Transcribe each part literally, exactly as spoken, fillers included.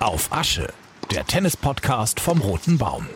Auf Asche, der Tennis-Podcast vom Roten Baum.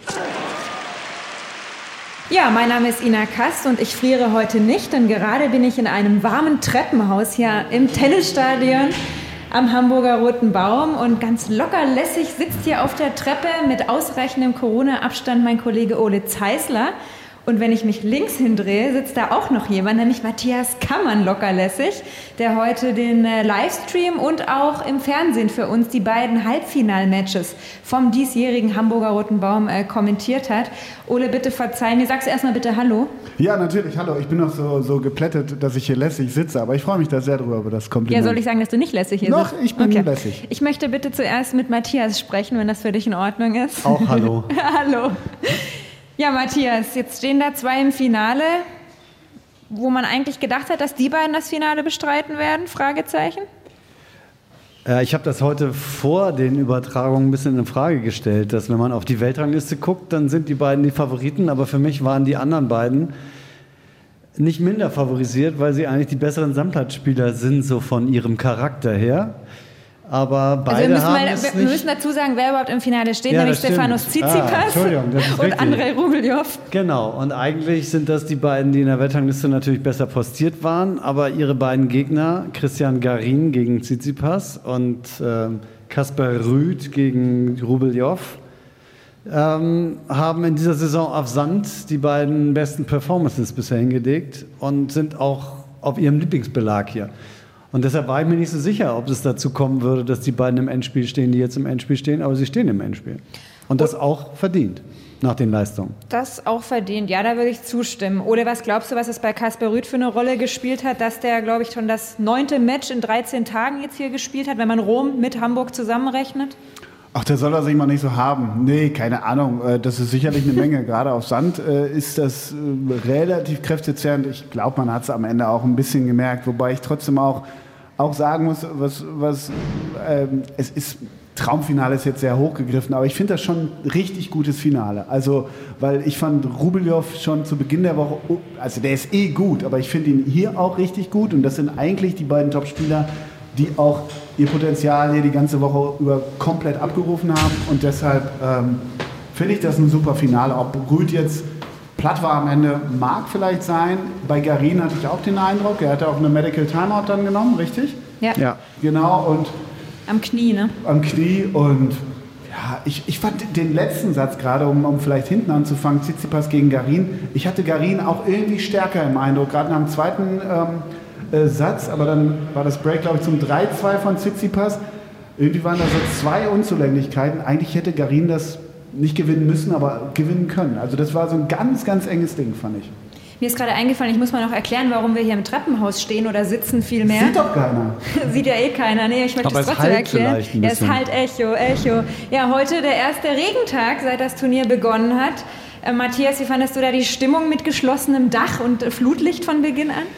Ja, mein Name ist Ina Kast und ich friere heute nicht, denn gerade bin ich in einem warmen Treppenhaus hier im Tennisstadion am Hamburger Roten Baum und ganz locker lässig sitzt hier auf der Treppe mit ausreichendem Corona-Abstand mein Kollege Ole Zeisler. Und wenn ich mich links hindrehe, sitzt da auch noch jemand, nämlich Matthias Kammann lockerlässig, der heute den äh, Livestream und auch im Fernsehen für uns die beiden Halbfinalmatches vom diesjährigen Hamburger Roten Baum äh, kommentiert hat. Ole, bitte verzeih mir. Sagst du erstmal bitte Hallo? Ja, natürlich. Hallo. Ich bin noch so, so geplättet, dass ich hier lässig sitze, aber ich freue mich da sehr drüber, über das Kompliment. Ja, soll ich sagen, dass du nicht lässig hier Noch, sitzt? ich bin okay. lässig. Ich möchte bitte zuerst mit Matthias sprechen, wenn das für dich in Ordnung ist. Auch hallo. Hallo. Ja, Matthias, jetzt stehen da zwei im Finale, wo man eigentlich gedacht hat, dass die beiden das Finale bestreiten werden? Fragezeichen? Ja, ich habe das heute vor den Übertragungen ein bisschen in Frage gestellt, dass wenn man auf die Weltrangliste guckt, dann sind die beiden die Favoriten, aber für mich waren die anderen beiden nicht minder favorisiert, weil sie eigentlich die besseren Sandplatzspieler sind, so von ihrem Charakter her. Aber beide also wir müssen, haben mal, es wir nicht müssen dazu sagen, wer überhaupt im Finale steht, ja, nämlich Stefanos Tsitsipas ah, und Andrei Rublev. Genau, und eigentlich sind das die beiden, die in der Weltrangliste natürlich besser postiert waren, aber ihre beiden Gegner, Cristian Garin gegen Tsitsipas und Kasper äh, Ruud gegen Rublev, ähm, haben in dieser Saison auf Sand die beiden besten Performances bisher hingelegt und sind auch auf ihrem Lieblingsbelag hier. Und deshalb war ich mir nicht so sicher, ob es dazu kommen würde, dass die beiden im Endspiel stehen, die jetzt im Endspiel stehen, aber sie stehen im Endspiel. Und das auch verdient, nach den Leistungen. Das auch verdient, ja, da würde ich zustimmen. Oder was glaubst du, was es bei Kasper Ruud für eine Rolle gespielt hat, dass der, glaube ich, schon das neunte Match in dreizehn Tagen jetzt hier gespielt hat, wenn man Rom mit Hamburg zusammenrechnet? Ach, der soll er sich mal nicht so haben. Nee, keine Ahnung. Das ist sicherlich eine Menge. Gerade auf Sand ist das relativ kräftezehrend. Ich glaube, man hat es am Ende auch ein bisschen gemerkt. Wobei ich trotzdem auch, auch sagen muss, was, was ähm, es ist, Traumfinale ist jetzt sehr hochgegriffen, aber ich finde das schon ein richtig gutes Finale. Also, weil ich fand Rublev schon zu Beginn der Woche, also der ist eh gut, aber ich finde ihn hier auch richtig gut. Und das sind eigentlich die beiden Top-Spieler, die auch ihr Potenzial hier die ganze Woche über komplett abgerufen haben. Und deshalb ähm, finde ich das ein super Finale. Ob Ruud jetzt platt war am Ende, mag vielleicht sein. Bei Garin hatte ich auch den Eindruck, er hatte auch eine Medical Timeout dann genommen, richtig? Ja. Ja. Genau, und am Knie, ne? Am Knie. Und ja, ich, ich fand den letzten Satz gerade, um, um vielleicht hinten anzufangen, Tsitsipas gegen Garin, ich hatte Garin auch irgendwie stärker im Eindruck, gerade nach dem zweiten ähm, Satz, aber dann war das Break, glaube ich, zum drei zwei von Tsitsipas. Irgendwie waren da so zwei Unzulänglichkeiten. Eigentlich hätte Garin das nicht gewinnen müssen, aber gewinnen können. Also das war so ein ganz, ganz enges Ding, fand ich. Mir ist gerade eingefallen, ich muss mal noch erklären, warum wir hier im Treppenhaus stehen oder sitzen vielmehr. Sieht doch keiner. Sieht ja eh keiner. Nee, ich möchte aber es es trotzdem halt erklären. Ja, es halt Echo, Echo. Ja, heute der erste Regentag, seit das Turnier begonnen hat. Äh, Matthias, wie fandest du da die Stimmung mit geschlossenem Dach und äh, Flutlicht von Beginn an?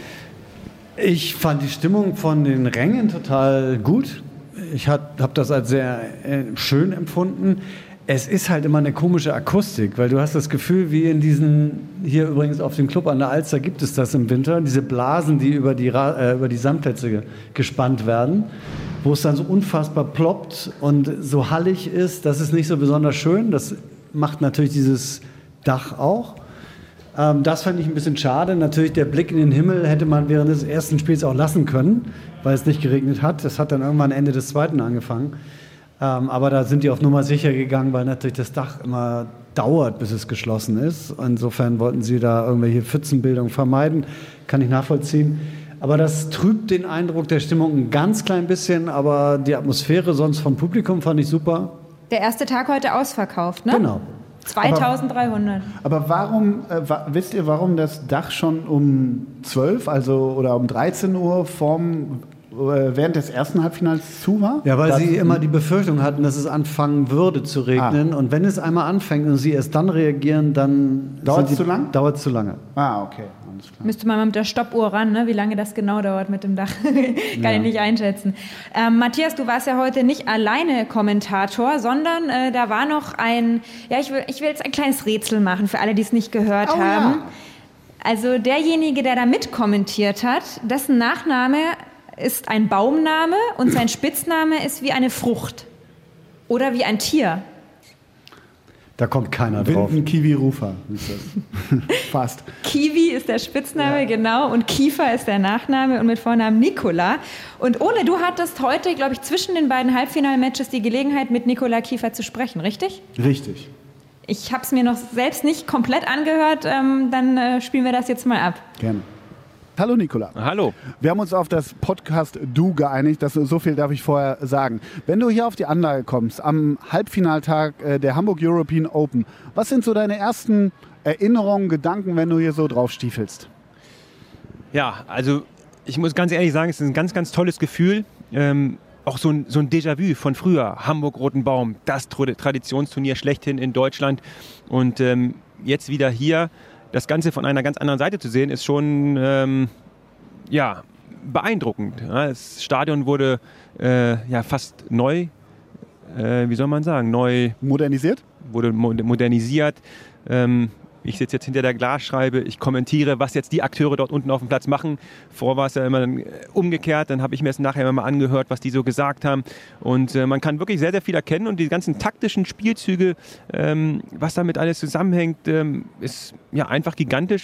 Ich fand die Stimmung von den Rängen total gut. Ich habe das als sehr äh, schön empfunden. Es ist halt immer eine komische Akustik, weil du hast das Gefühl, wie in diesen, hier übrigens auf dem Club an der Alster gibt es das im Winter, diese Blasen, die über die, äh, über die Sandplätze ge- gespannt werden, wo es dann so unfassbar ploppt und so hallig ist. Das ist nicht so besonders schön. Das macht natürlich dieses Dach auch. Ähm, das fand ich ein bisschen schade. Natürlich der Blick in den Himmel hätte man während des ersten Spiels auch lassen können, weil es nicht geregnet hat. Das hat dann irgendwann Ende des zweiten angefangen. Ähm, aber da sind die auf Nummer sicher gegangen, weil natürlich das Dach immer dauert, bis es geschlossen ist. Insofern wollten sie da irgendwelche Pfützenbildung vermeiden. Kann ich nachvollziehen. Aber das trübt den Eindruck der Stimmung ein ganz klein bisschen. Aber die Atmosphäre sonst vom Publikum fand ich super. Der erste Tag heute ausverkauft, ne? Genau. zweitausenddreihundert. Aber, aber warum, äh, wa- wisst ihr, warum das Dach schon um zwölf, also oder um dreizehn Uhr vorm, äh, während des ersten Halbfinals zu war? Ja, weil das, sie immer die Befürchtung hatten, dass es anfangen würde zu regnen. Ah. Und wenn es einmal anfängt und sie erst dann reagieren, dann Dauert es sind die- zu lang? Dauert es zu lange. Ah, okay, alles klar. Müsste man mal mit der Stoppuhr ran, ne? Wie lange das genau dauert mit dem Dach. Kann Ja. ich nicht einschätzen. Ähm, Matthias, du warst ja heute nicht alleine Kommentator, sondern äh, da war noch ein, ja, ich will, ich will jetzt ein kleines Rätsel machen für alle, die es nicht gehört Oh, haben. ja. Also derjenige, der da mitkommentiert hat, dessen Nachname ist ein Baumname und sein Spitzname ist wie eine Frucht. Oder wie ein Tier? Da kommt keiner drauf. Winden Kiwi-Rufer ist das. Fast. Kiwi ist der Spitzname, ja. Genau. Und Kiefer ist der Nachname und mit Vornamen Nikola. Und Ole, du hattest heute, glaube ich, zwischen den beiden Halbfinalmatches die Gelegenheit, mit Nikola Kiefer zu sprechen, richtig? Richtig. Ich habe es mir noch selbst nicht komplett angehört. Ähm, dann äh, spielen wir das jetzt mal ab. Gerne. Hallo Nikola. Hallo. Wir haben uns auf das Podcast Du geeinigt, das, so viel darf ich vorher sagen. Wenn du hier auf die Anlage kommst, am Halbfinaltag äh, der Hamburg European Open, was sind so deine ersten Erinnerungen, Gedanken, wenn du hier so drauf stiefelst? Ja, also ich muss ganz ehrlich sagen, es ist ein ganz, ganz tolles Gefühl. Ähm, auch so ein, so ein Déjà-vu von früher. Hamburg-Roten Baum, das Traditionsturnier schlechthin in Deutschland. Und ähm, jetzt wieder hier. Das Ganze von einer ganz anderen Seite zu sehen, ist schon ähm, ja, beeindruckend. Ja, das Stadion wurde äh, ja, fast neu, äh, wie soll man sagen, neu modernisiert. Wurde mo- modernisiert. Ähm, ich sitze jetzt hinter der Glasscheibe, ich kommentiere, was jetzt die Akteure dort unten auf dem Platz machen. Vorher war es ja immer umgekehrt, dann habe ich mir es nachher immer mal angehört, was die so gesagt haben. Und äh, man kann wirklich sehr, sehr viel erkennen und die ganzen taktischen Spielzüge, ähm, was damit alles zusammenhängt, ähm, ist ja einfach gigantisch.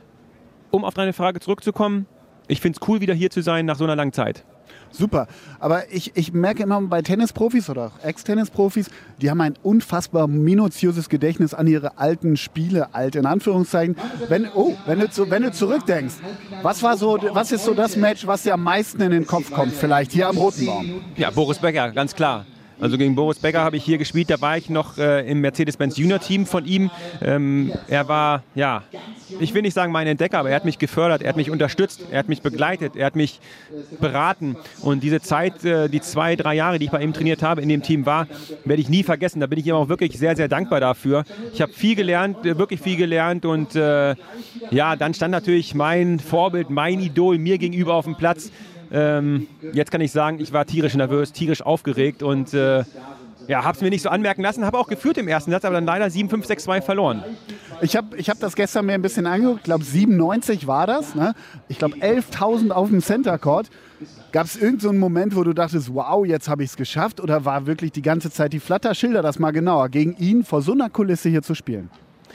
Um auf deine Frage zurückzukommen, ich finde es cool, wieder hier zu sein nach so einer langen Zeit. Super, aber ich, ich merke immer bei Tennisprofis oder auch Ex-Tennisprofis, die haben ein unfassbar minutiöses Gedächtnis an ihre alten Spiele, alt in Anführungszeichen. Wenn, oh, wenn du, zu, wenn du zurückdenkst, was, war so, was ist so das Match, was dir am meisten in den Kopf kommt, vielleicht hier am Roten Baum? Ja, Boris Becker, ganz klar. Also gegen Boris Becker habe ich hier gespielt, da war ich noch äh, im Mercedes-Benz Junior-Team von ihm. Ähm, er war, ja, ich will nicht sagen mein Entdecker, aber er hat mich gefördert, er hat mich unterstützt, er hat mich begleitet, er hat mich beraten. Und diese Zeit, äh, die zwei, drei Jahre, die ich bei ihm trainiert habe, in dem Team war, werde ich nie vergessen. Da bin ich ihm auch wirklich sehr, sehr dankbar dafür. Ich habe viel gelernt, äh, wirklich viel gelernt und äh, ja, dann stand natürlich mein Vorbild, mein Idol mir gegenüber auf dem Platz. Ähm, jetzt kann ich sagen, ich war tierisch nervös, tierisch aufgeregt und äh, ja, habe es mir nicht so anmerken lassen, habe auch geführt im ersten Satz, aber dann leider sieben fünf, sechs zwei verloren. Ich habe ich hab das gestern mir ein bisschen angeguckt, ich glaube siebenundneunzig war das, ne? Ich glaube elftausend auf dem Center Court. Gab es irgendeinen so einen Moment, wo du dachtest, wow, jetzt habe ich es geschafft, oder war wirklich die ganze Zeit die Flatter? Schilder das mal genauer, gegen ihn vor so einer Kulisse hier zu spielen.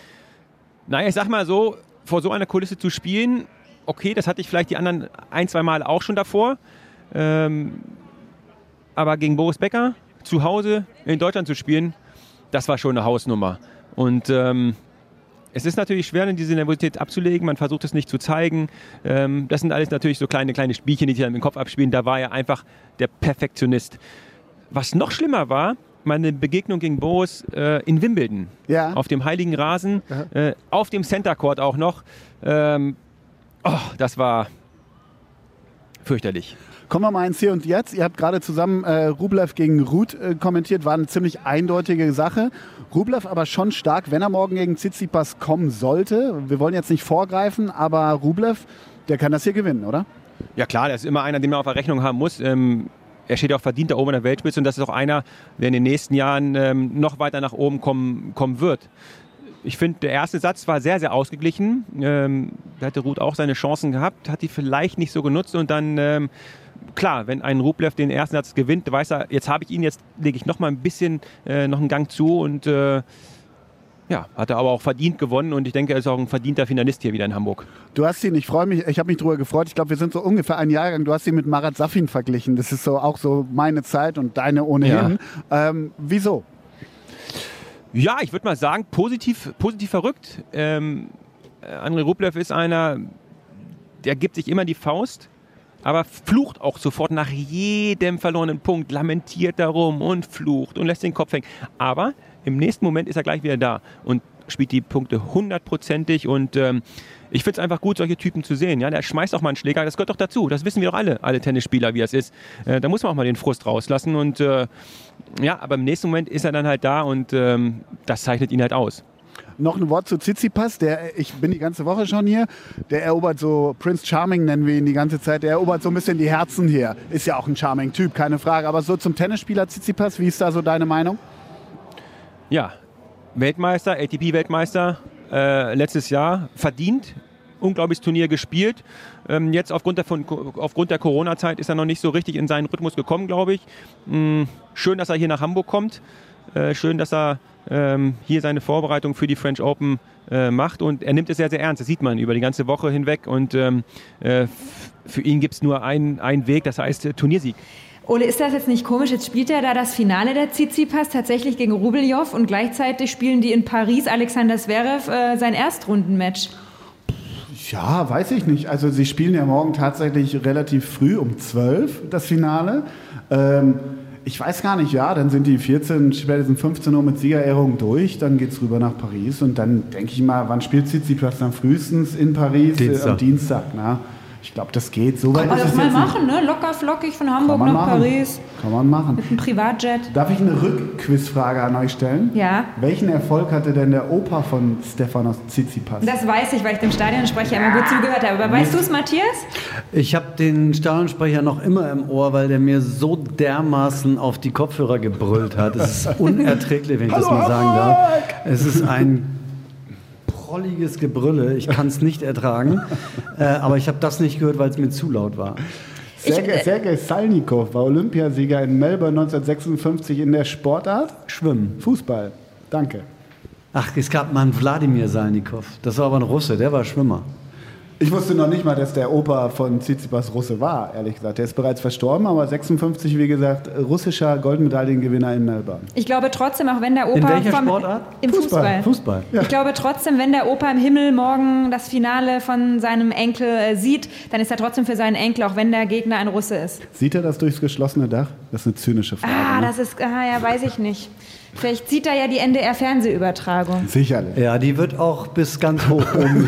Naja, ich sag mal so, vor so einer Kulisse zu spielen, okay, das hatte ich vielleicht die anderen ein, zwei Mal auch schon davor. Ähm, aber gegen Boris Becker zu Hause in Deutschland zu spielen, das war schon eine Hausnummer. Und ähm, es ist natürlich schwer, diese Nervosität abzulegen. Man versucht es nicht zu zeigen. Ähm, das sind alles natürlich so kleine, kleine Spielchen, die sich dann im Kopf abspielen. Da war er einfach der Perfektionist. Was noch schlimmer war, meine Begegnung gegen Boris äh, in Wimbledon. Ja. Auf dem heiligen Rasen, äh, auf dem Center Court auch noch. Ähm, Oh, das war fürchterlich. Kommen wir mal ins Hier und Jetzt. Ihr habt gerade zusammen äh, Rublev gegen Ruud äh, kommentiert. War eine ziemlich eindeutige Sache. Rublev aber schon stark, wenn er morgen gegen Tsitsipas kommen sollte. Wir wollen jetzt nicht vorgreifen, aber Rublev, der kann das hier gewinnen, oder? Ja klar, der ist immer einer, den man auf der Rechnung haben muss. Ähm, er steht auch verdient da oben in der Weltspitze und das ist auch einer, der in den nächsten Jahren ähm, noch weiter nach oben kommen, kommen wird. Ich finde, der erste Satz war sehr, sehr ausgeglichen. Ähm, da hatte Ruud auch seine Chancen gehabt, hat die vielleicht nicht so genutzt. Und dann, ähm, klar, wenn ein Rublev den ersten Satz gewinnt, weiß er, jetzt habe ich ihn, jetzt lege ich noch mal ein bisschen äh, noch einen Gang zu. Und äh, ja, hat er aber auch verdient gewonnen. Und ich denke, er ist auch ein verdienter Finalist hier wieder in Hamburg. Du hast ihn, ich freue mich, ich habe mich darüber gefreut. Ich glaube, wir sind so ungefähr ein Jahrgang. Du hast ihn mit Marat Safin verglichen. Das ist so auch so meine Zeit und deine ohnehin. Ja. Ähm, wieso? Ja, ich würde mal sagen, positiv, positiv verrückt. Ähm, Andrei Rublev ist einer, der gibt sich immer die Faust, aber flucht auch sofort nach jedem verlorenen Punkt, lamentiert darum und flucht und lässt den Kopf hängen. Aber im nächsten Moment ist er gleich wieder da und spielt die Punkte hundertprozentig und ähm, ich finde es einfach gut, solche Typen zu sehen. Ja, der schmeißt auch mal einen Schläger, das gehört doch dazu. Das wissen wir doch alle, alle Tennisspieler, wie es ist. Äh, da muss man auch mal den Frust rauslassen und äh, ja, aber im nächsten Moment ist er dann halt da und ähm, das zeichnet ihn halt aus. Noch ein Wort zu Tsitsipas, der, ich bin die ganze Woche schon hier, der erobert so, Prince Charming nennen wir ihn die ganze Zeit, der erobert so ein bisschen die Herzen hier. Ist ja auch ein Charming-Typ, keine Frage. Aber so zum Tennisspieler Tsitsipas, wie ist da so deine Meinung? Ja, Weltmeister, A T P-Weltmeister, äh, letztes Jahr verdient, unglaubliches Turnier gespielt. Ähm, jetzt aufgrund der, von, aufgrund der Corona-Zeit ist er noch nicht so richtig in seinen Rhythmus gekommen, glaube ich. Mhm, schön, dass er hier nach Hamburg kommt. äh, schön, dass er ähm, hier seine Vorbereitung für die French Open äh, macht und er nimmt es sehr, sehr ernst. Das sieht man über die ganze Woche hinweg und ähm, äh, für ihn gibt es nur einen, einen Weg, das heißt äh, Turniersieg. Ole, ist das jetzt nicht komisch? Jetzt spielt er da das Finale der Tsitsipas tatsächlich gegen Rubeljow und gleichzeitig spielen die in Paris Alexander Zverev äh, sein Erstrundenmatch. Ja, weiß ich nicht. Also sie spielen ja morgen tatsächlich relativ früh um zwölf das Finale. Ähm, ich weiß gar nicht, ja, dann sind die vierzehn, spätestens fünfzehn Uhr mit Siegerehrung durch, dann geht's rüber nach Paris und dann denke ich mal, wann spielt Tsitsipas dann frühestens in Paris? Dienstag. Äh, am Dienstag, na? Ich glaube, das geht. So weit Kann man ist das es mal jetzt machen, ne? Locker flockig von Hamburg nach machen. Paris. Kann man machen. Mit einem Privatjet. Darf ich eine Rückquizfrage an euch stellen? Ja. Welchen Erfolg hatte denn der Opa von Stefanos Tsitsipas? Das weiß ich, weil ich dem Stadionsprecher immer gut zugehört habe. Aber weißt du es, Matthias? Ich habe den Stadionsprecher noch immer im Ohr, weil der mir so dermaßen auf die Kopfhörer gebrüllt hat. Es ist unerträglich, wenn ich das mal sagen darf. Es ist ein prolliges Gebrülle. Ich kann es nicht ertragen. Äh, aber ich habe das nicht gehört, weil es mir zu laut war. Sergei, Sergei Salnikov war Olympiasieger in Melbourne neunzehnhundertsechsundfünfzig in der Sportart Schwimmen. Fußball. Danke. Ach, es gab mal einen Wladimir Salnikov. Das war aber ein Russe, der war Schwimmer. Ich wusste noch nicht mal, dass der Opa von Tsitsipas Russe war, ehrlich gesagt. Der ist bereits verstorben, aber sechsundfünfzig, wie gesagt, russischer Goldmedaillengewinner in Melbourne. Ich glaube trotzdem, auch wenn der Opa In welcher vom Sportart? im Fußball. Fußball. Ja. Ich glaube trotzdem, wenn der Opa im Himmel morgen das Finale von seinem Enkel äh, sieht, dann ist er trotzdem für seinen Enkel, auch wenn der Gegner ein Russe ist. Sieht er das durchs geschlossene Dach? Das ist eine zynische Frage. Ah, ne? das ist, ah, ja, weiß ich nicht. Vielleicht sieht er ja die N D R-Fernsehübertragung. Sicherlich. Ja, die wird auch bis ganz hoch oben.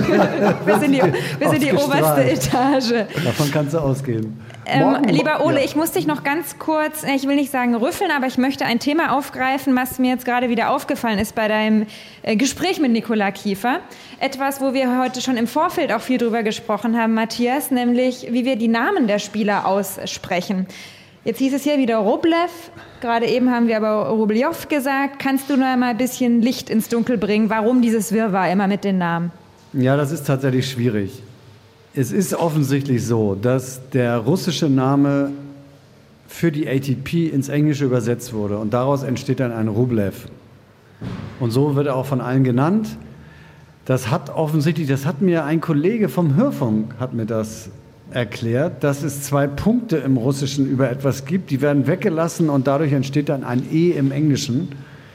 Bis in die, bis in die oberste Ausgestrahlt. Etage. Davon kannst du ausgehen. Ähm, Morgen- lieber Ole, ja. ich muss dich noch ganz kurz, äh, ich will nicht sagen rüffeln, aber ich möchte ein Thema aufgreifen, was mir jetzt gerade wieder aufgefallen ist bei deinem äh, Gespräch mit Nikola Kiefer. Etwas, wo wir heute schon im Vorfeld auch viel drüber gesprochen haben, Matthias, nämlich wie wir die Namen der Spieler aussprechen. Jetzt hieß es hier wieder Rublev, gerade eben haben wir aber Rublev gesagt. Kannst du noch mal ein bisschen Licht ins Dunkel bringen, warum dieses Wirrwarr immer mit den Namen? Ja, das ist tatsächlich schwierig. Es ist offensichtlich so, dass der russische Name für die A T P ins Englische übersetzt wurde und daraus entsteht dann ein Rublev. Und so wird er auch von allen genannt. Das hat offensichtlich, das hat mir ein Kollege vom Hörfunk, hat mir das erklärt, dass es zwei Punkte im Russischen über etwas gibt, die werden weggelassen und dadurch entsteht dann ein E im Englischen.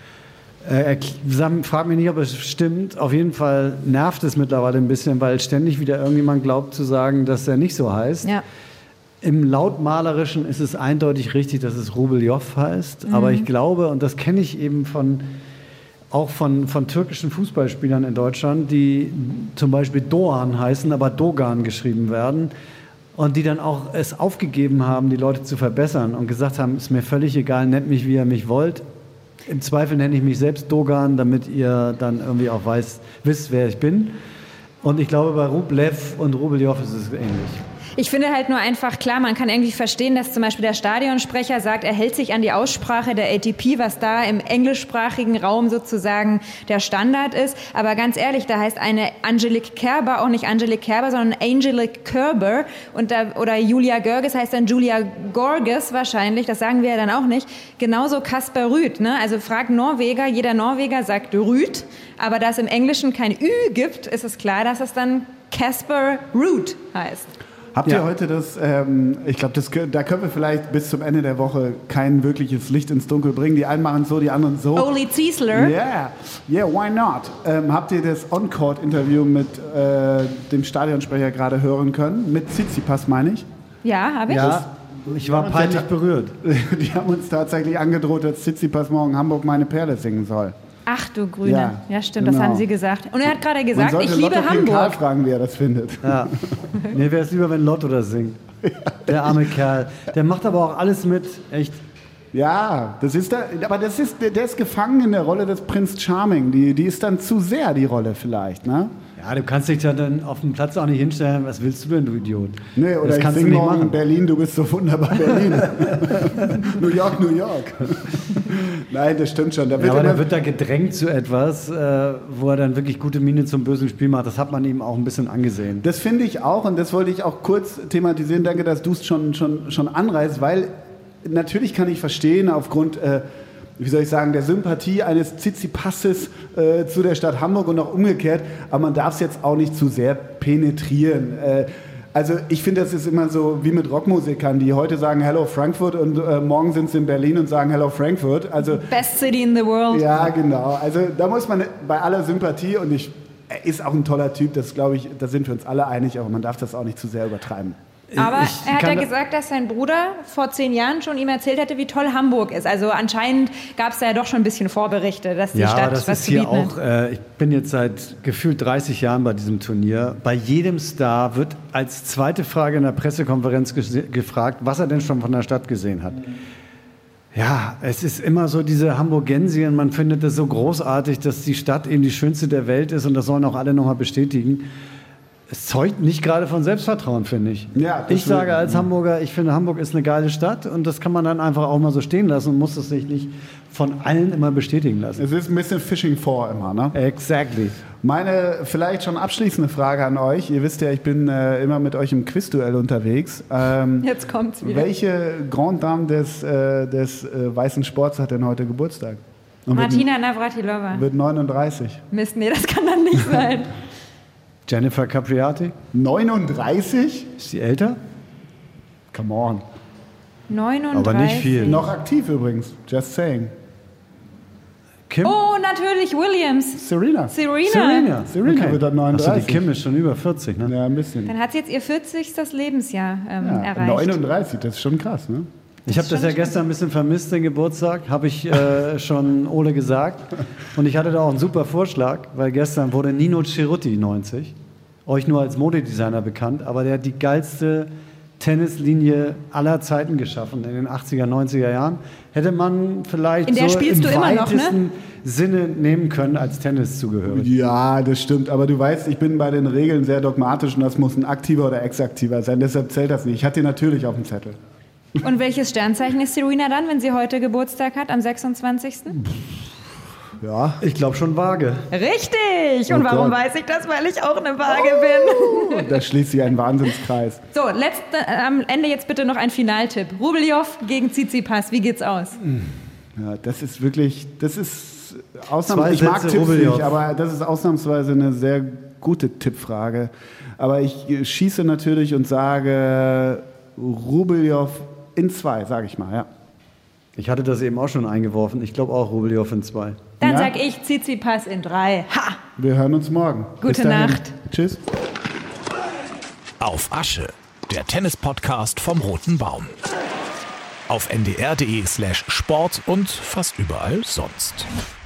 Äh, frag mich nicht, ob es stimmt. Auf jeden Fall nervt es mittlerweile ein bisschen, weil ständig wieder irgendjemand glaubt zu sagen, dass er nicht so heißt. Ja. Im Lautmalerischen ist es eindeutig richtig, dass es Rubeljow heißt. Mhm. Aber ich glaube, und das kenne ich eben von, auch von, von türkischen Fußballspielern in Deutschland, die zum Beispiel Doğan heißen, aber Dogan geschrieben werden. Und die dann auch es aufgegeben haben, die Leute zu verbessern und gesagt haben, ist mir völlig egal, nennt mich, wie ihr mich wollt. Im Zweifel nenne ich mich selbst Dogan, damit ihr dann irgendwie auch weiß, wisst, wer ich bin. Und ich glaube, bei Rublev und Rubeljow ist es ähnlich. Ich finde halt nur einfach klar, man kann irgendwie verstehen, dass zum Beispiel der Stadionsprecher sagt, er hält sich an die Aussprache der A T P, was da im englischsprachigen Raum sozusagen der Standard ist. Aber ganz ehrlich, da heißt eine Angelique Kerber auch nicht Angelique Kerber, sondern Angelique Kerber. Und da, oder Julia Görges heißt dann Julia Gorges wahrscheinlich, das sagen wir ja dann auch nicht. Genauso Kasper Rüth, ne? Also frag Norweger, jeder Norweger sagt Rüth. Aber da es im Englischen kein Ü gibt, ist es klar, dass es dann Kasper Rüth heißt. Habt Ja. ihr heute das, ähm, ich glaube, da können wir vielleicht bis zum Ende der Woche kein wirkliches Licht ins Dunkel bringen. Die einen machen es so, die anderen so. Oli Ziesler. Yeah, yeah, why not? Ähm, habt ihr das On-Court-Interview mit äh, dem Stadionsprecher gerade hören können? Mit Tsitsipas, meine ich? Ja, habe ich. Ja, ich war peinlich berührt. Die haben uns tatsächlich angedroht, dass Tsitsipas morgen Hamburg meine Perle singen soll. Ach du Grüne. Ja, Ja, stimmt, genau. das haben sie gesagt. Und er hat gerade Man gesagt, sollte ich liebe Lotto King Karl Hamburg. fragen, wie er das findet. Ja. Mir wäre es lieber, wenn Lotto das singt. Der arme Kerl. Der macht aber auch alles mit. Echt. Ja, das ist da, aber das ist, der ist gefangen in der Rolle des Prinz Charming. Die, die ist dann zu sehr, die Rolle vielleicht, ne? Ja, du kannst dich ja dann auf dem Platz auch nicht hinstellen. Was willst du denn, du Idiot? Nee, oder das ich kannst du sing nicht morgen machen. Berlin, du bist so wunderbar Berlin. New York, New York. Nein, das stimmt schon. Da wird Ja, aber immer, der wird da gedrängt zu etwas, äh, wo er dann wirklich gute Miene zum bösen Spiel macht. Das hat man ihm auch ein bisschen angesehen. das finde ich auch und das wollte ich auch kurz thematisieren. Danke, dass du es schon, schon, schon anreißt, weil natürlich kann ich verstehen, aufgrund äh, wie soll ich sagen, der Sympathie eines Tsitsipasses äh, zu der Stadt Hamburg und auch umgekehrt. Aber man darf es jetzt auch nicht zu sehr penetrieren. Äh, Also ich finde, das ist immer so wie mit Rockmusikern, die heute sagen Hello Frankfurt und äh, morgen sind sie in Berlin und sagen Hello Frankfurt. Also Best City in the world. Ja, genau. Also da muss man bei aller Sympathie, und ich, er ist auch ein toller Typ, das glaube ich, da sind wir uns alle einig, aber man darf das auch nicht zu sehr übertreiben. Aber Ich er hat ja kann- gesagt, dass sein Bruder vor zehn Jahren schon ihm erzählt hätte, wie toll Hamburg ist. Also anscheinend gab es da ja doch schon ein bisschen Vorberichte, dass die Ja, Stadt aber das was ist zu hier bieten auch, hat. äh, ich bin jetzt seit gefühlt dreißig Jahren bei diesem Turnier. Bei jedem Star wird als zweite Frage in der Pressekonferenz ges- gefragt, was er denn schon von der Stadt gesehen hat. Ja, es ist immer so diese Hamburgensien, man findet es so großartig, dass die Stadt eben die schönste der Welt ist und das sollen auch alle nochmal bestätigen. Es zeugt nicht gerade von Selbstvertrauen, finde ich. Ja, das ich sage stimmt. als Hamburger, ich finde, Hamburg ist eine geile Stadt und das kann man dann einfach auch mal so stehen lassen und muss das sich nicht von allen immer bestätigen lassen. Es ist ein bisschen Fishing for immer, ne? Exactly. Meine vielleicht schon abschließende Frage an euch. Ihr wisst ja, ich bin äh, immer mit euch im Quizduell unterwegs. Ähm, Jetzt kommt's wieder. welche Grande Dame des, äh, des äh, weißen Sports hat denn heute Geburtstag? Und wird- Martina Navratilova. Wird neununddreißig. Mist, nee, das kann dann nicht sein. Jennifer Capriati, neununddreißig? ist sie älter? Come on. neununddreißig. Aber nicht viel. Noch aktiv übrigens. Just saying. Kim? Oh, natürlich Williams. Serena. Serena. Serena. Serena wird dann neununddreißig. Achso, die Kim ist schon über vierzig, ne? Ja, ein bisschen. Dann hat sie jetzt ihr vierzigstes Lebensjahr ähm, Ja, erreicht. neununddreißig, das ist schon krass, ne? Ich habe das ja gestern ein bisschen vermisst, den Geburtstag, habe ich äh, schon Ole gesagt. Und ich hatte da auch einen super Vorschlag, weil gestern wurde Nino Cerutti neunzig, euch nur als Modedesigner bekannt, aber der hat die geilste Tennislinie aller Zeiten geschaffen in den achtziger, neunziger Jahren. Hätte man vielleicht In der so spielst im du immer noch, ne? weitesten Sinne nehmen können als Tenniszugehörig. Ja, das stimmt. Aber du weißt, ich bin bei den Regeln sehr dogmatisch und das muss ein aktiver oder exaktiver sein. Deshalb zählt das nicht. Ich hatte ihn natürlich auf dem Zettel. Und welches Sternzeichen ist Serena dann, wenn sie heute Geburtstag hat, am sechsundzwanzigsten? Ja. Ich glaube schon vage. Richtig! Und Oh warum Gott. weiß ich das? Weil ich auch eine Waage bin. Da schließt sich ein Wahnsinnskreis. So, letzte, äh, am Ende jetzt bitte noch ein Finaltipp. Rublev gegen Tsitsipas, wie geht's aus? Ja, das ist wirklich, das ist Zwei ausnahmsweise, ich mag Sätze Tipps Rublev. nicht, aber das ist ausnahmsweise eine sehr gute Tippfrage. Aber ich schieße natürlich und sage Rublev in zwei, sage ich mal, ja. Ich hatte das eben auch schon eingeworfen. Ich glaube auch Rublev in zwei. Dann Ja. sag ich Tsitsipas in drei. Ha! Wir hören uns morgen. Bis Gute dahin. Nacht. Tschüss. Auf Asche, der Tennis-Podcast vom Roten Baum. Auf ndr.de slash Sport und fast überall sonst.